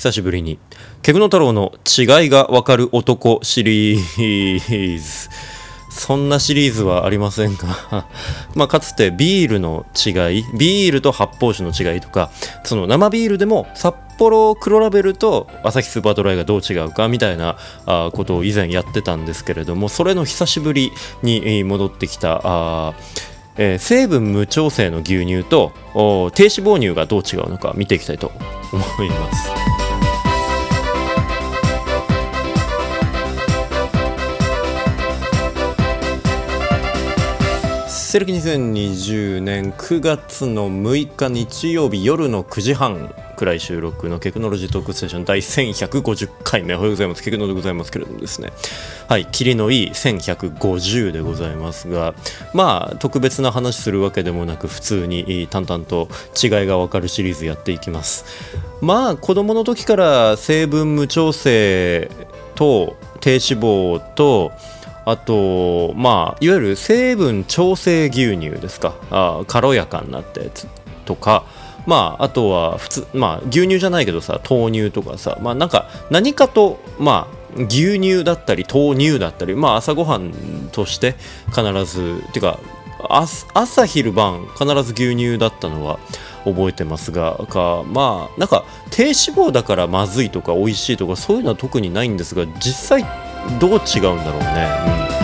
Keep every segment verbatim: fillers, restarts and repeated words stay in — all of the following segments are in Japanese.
久しぶりにケグノ太郎の違いがわかる男シリーズ。そんなシリーズはありませんがまあかつてビールの違い、ビールと発泡酒の違いとか、その生ビールでも札幌黒ラベルとアサヒスーパードライがどう違うかみたいなあことを以前やってたんですけれども、それの久しぶりに戻ってきたあえー、成分無調整の牛乳と低脂肪乳がどう違うのか見ていきたいと思います。西暦にせんにじゅうねんくがつのむいか日曜日夜のくじはんくらい収録のテクノロジートークステーション第せんひゃくごじゅっかいめ、おはようございます。ケクノでございますけれどもですね、はい、キリのいいせんひゃくごじゅうでございますが、まあ特別な話するわけでもなく普通に淡々と違いがわかるシリーズやっていきます。まあ子供の時から成分無調整と低脂肪とあとまあいわゆる成分調整牛乳ですか、あ軽やかになったやつとか、まああとは普通、まあ牛乳じゃないけどさ豆乳とかさ、まあなんか何かとまあ牛乳だったり豆乳だったり、まあ朝ごはんとして必ずてか朝昼晩必ず牛乳だったのは覚えてますが、かまあなんか低脂肪だからまずいとか美味しいとかそういうのは特にないんですが、実際どう違うんだろうね。うん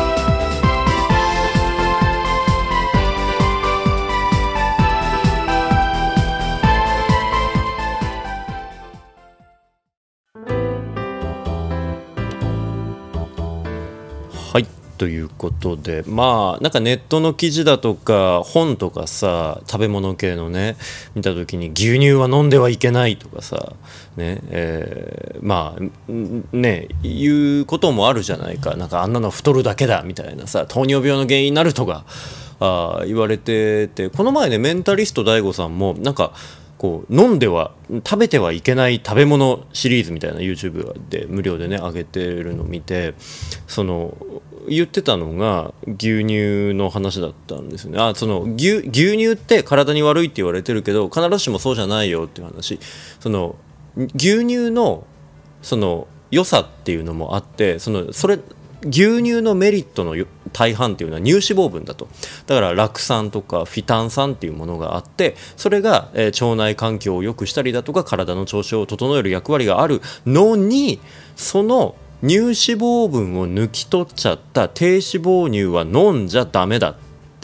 はいということで、まあなんかネットの記事だとか本とかさ、食べ物系のね見た時に牛乳は飲んではいけないとかさね、えー、まあねいうこともあるじゃないか。なんかあんなの太るだけだみたいなさ、糖尿病の原因になるとかあ言われてて、この前ねメンタリスト ダイゴ さんもなんかこう飲んでは食べてはいけない食べ物シリーズみたいな YouTube で無料でね上げてるのを見て、その言ってたのが牛乳の話だったんですよね。あその 牛, 牛乳って体に悪いって言われてるけど必ずしもそうじゃないよっていう話。その牛乳のその良さっていうのもあって、そのそれ牛乳のメリットの大半っていうのは乳脂肪分だと。だから酪酸とかフィタン酸っていうものがあって、それが、えー、腸内環境を良くしたりだとか体の調子を整える役割があるのに、その乳脂肪分を抜き取っちゃった低脂肪乳は飲んじゃダメだって、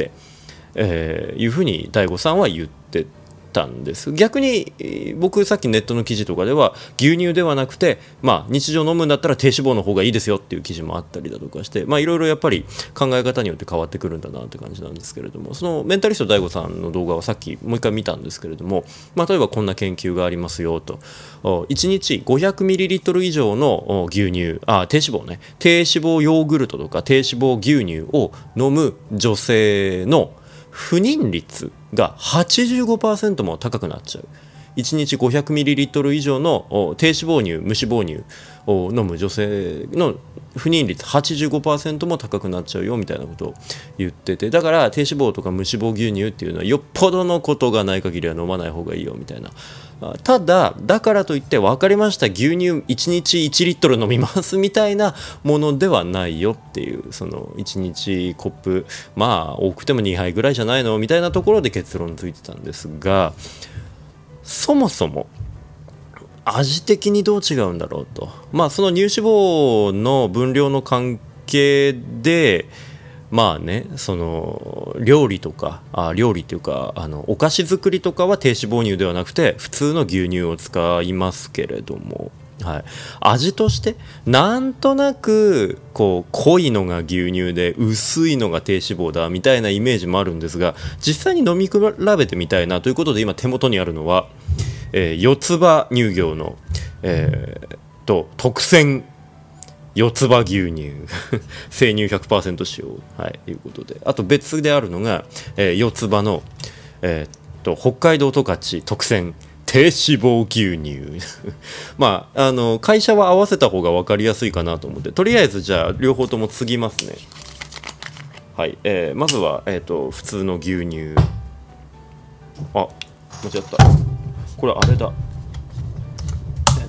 えー、いうふうに ダイゴ さんは言ってたんです。逆に僕さっきネットの記事とかでは牛乳ではなくて、まあ、日常飲むんだったら低脂肪の方がいいですよっていう記事もあったりだとかして、まあいろいろやっぱり考え方によって変わってくるんだなって感じなんですけれども、そのメンタリスト ダイゴ さんの動画はさっきもう一回見たんですけれども、まあ、例えばこんな研究がありますよと、いちにち ごひゃくミリリットル 以上の牛乳、あ低脂肪ね低脂肪ヨーグルトとか低脂肪牛乳を飲む女性の不妊率が はちじゅうごパーセント も高くなっちゃう。いちにち ごひゃくミリリットル 以上の低脂肪乳、無脂肪乳を飲む女性の不妊率 はちじゅうごパーセント も高くなっちゃうよみたいなことを言ってて、だから低脂肪とか無脂肪牛乳っていうのはよっぽどのことがない限りは飲まない方がいいよみたいな。ただだからといって分かりました牛乳いちにちいちリットル飲みますみたいなものではないよっていう、そのいちにちコップまあ多くてもにはいぐらいじゃないのみたいなところで結論ついてたんですが、そもそも味的にどう違うんだろうと。まあその乳脂肪の分量の関係でまあね、その料理とかあ料理っていうかあのお菓子作りとかは低脂肪乳ではなくて普通の牛乳を使いますけれども、はい、味としてなんとなくこう濃いのが牛乳で薄いのが低脂肪だみたいなイメージもあるんですが、実際に飲み比べてみたいなということで今手元にあるのは、えー、四つ葉乳業の、えー、と特選四つ葉牛乳生乳 ひゃくパーセント 使用、はい、いうことで、あと別であるのが、えー、四つ葉の、えー、っと北海道十勝特選低脂肪牛乳まああの会社は合わせた方が分かりやすいかなと思って、とりあえずじゃあ両方とも継ぎますね。はい、えー、まずは、えー、っと普通の牛乳、あ間違った、これあれだ、えっ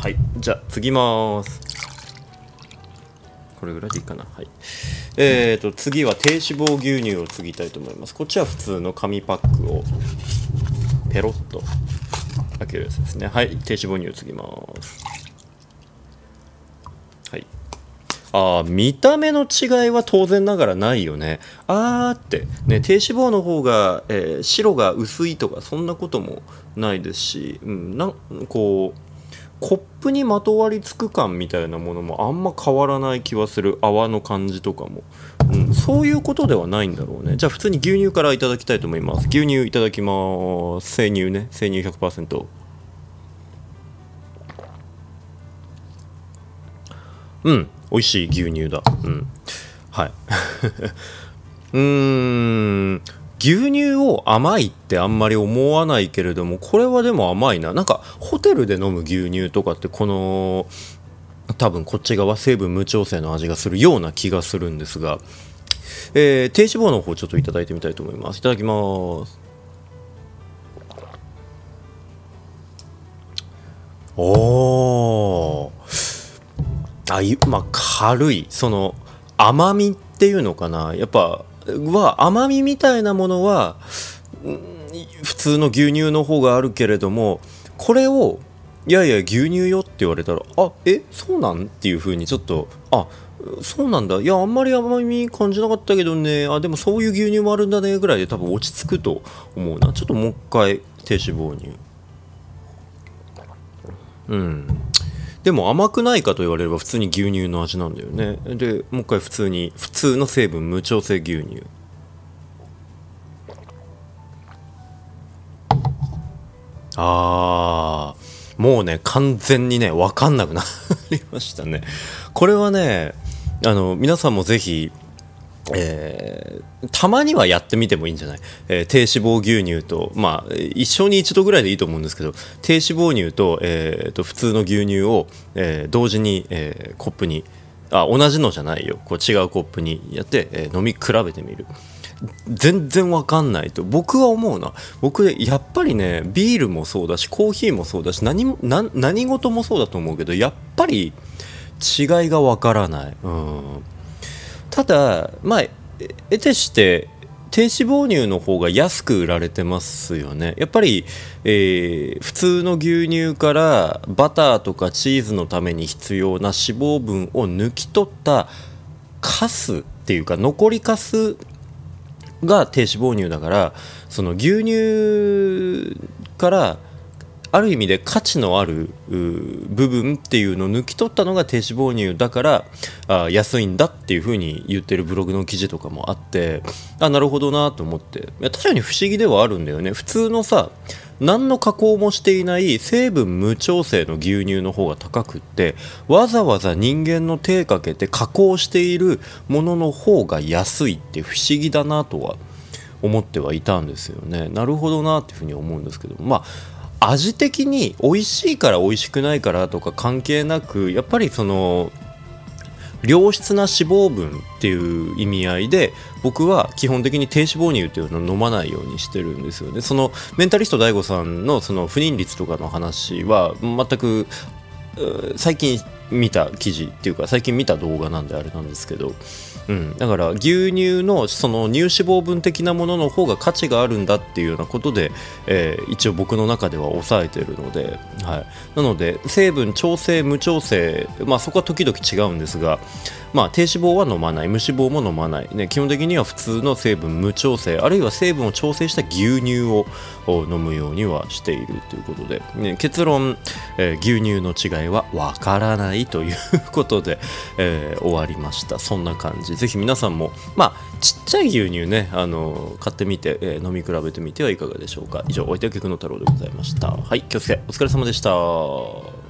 はい、じゃあ次ます。これぐらいでいいかな。はい。えーと次は低脂肪牛乳を継ぎたいと思います。こっちは普通の紙パックをペロッと開けるやつですね。はい、低脂肪乳を継ぎます。はい。あー、見た目の違いは当然ながらないよね。あーってね、低脂肪の方が、えー白が薄いとかそんなこともないですし、うん、なんこうコップにまとわりつく感みたいなものもあんま変わらない気はする。泡の感じとかも、うん、そういうことではないんだろうね。じゃあ普通に牛乳からいただきたいと思います。牛乳いただきます。生乳ね、生乳 ひゃくパーセント。 うん美味しい牛乳だ。うんはい。うーん牛乳を甘いってあんまり思わないけれども、これはでも甘いな。なんかホテルで飲む牛乳とかってこの多分こっち側成分無調整の味がするような気がするんですが、えー低脂肪の方ちょっといただいてみたいと思います。いただきます。おーあいまあ軽いその甘みっていうのかな、やっぱは甘みみたいなものは普通の牛乳の方があるけれども、これをいやいや牛乳よって言われたら、あえそうなんっていう風にちょっと、あそうなんだ、いやあんまり甘み感じなかったけどね、あでもそういう牛乳もあるんだねぐらいで多分落ち着くと思うな。ちょっともう一回低脂肪乳。うんでも甘くないかと言われれば普通に牛乳の味なんだよね。でもう一回普通に普通の成分無調整牛乳。あーもうね完全にね分かんなくなりましたね。これはねあの皆さんもぜひ、えーたまにはやってみてもいいんじゃない、えー低脂肪牛乳と、まあ一生に一度ぐらいでいいと思うんですけど、低脂肪乳と、えーと普通の牛乳を、えー同時に、えーコップに、あ同じのじゃないよ、こう違うコップにやって、えー飲み比べてみる。全然わかんないと僕は思うな。僕やっぱりねビールもそうだしコーヒーもそうだし何も何何事もそうだと思うけど、やっぱり違いがわからない。うんただまあ得てして低脂肪乳の方が安く売られてますよね。やっぱり、えー普通の牛乳からバターとかチーズのために必要な脂肪分を抜き取ったカスっていうか残りカスが低脂肪乳だから、その牛乳からある意味で価値のある部分っていうのを抜き取ったのが低脂肪乳だからあ安いんだっていう風に言ってるブログの記事とかもあって、あなるほどなと思って、いや確かに不思議ではあるんだよね。普通のさ何の加工もしていない成分無調整の牛乳の方が高くって、わざわざ人間の手かけて加工しているものの方が安いって不思議だなとは思ってはいたんですよね。なるほどなっていうふうに思うんですけど、まあ味的に美味しいから美味しくないからとか関係なく、やっぱりその良質な脂肪分っていう意味合いで僕は基本的に低脂肪乳っていうのを飲まないようにしてるんですよね。そのメンタリスト ダイゴ さんのその不妊率とかの話は全く最近見た記事っていうか最近見た動画なんであれなんですけど、うん、だから牛乳のその乳脂肪分的なものの方が価値があるんだっていうようなことで、えー、一応僕の中では抑えてるので、はい、なので成分調整無調整、まあ、そこは時々違うんですが、まあ、低脂肪は飲まない無脂肪も飲まない、ね、基本的には普通の成分無調整あるいは成分を調整した牛乳を飲むようにはしているということで、ね、結論、えー、牛乳の違いはわからないということで、えー、終わりました。そんな感じ。ぜひ皆さんも、まあ、ちっちゃい牛乳ね、あの買ってみて、えー、飲み比べてみてはいかがでしょうか。以上お相手は菊野太郎でございました。はい、気をつけお疲れ様でした。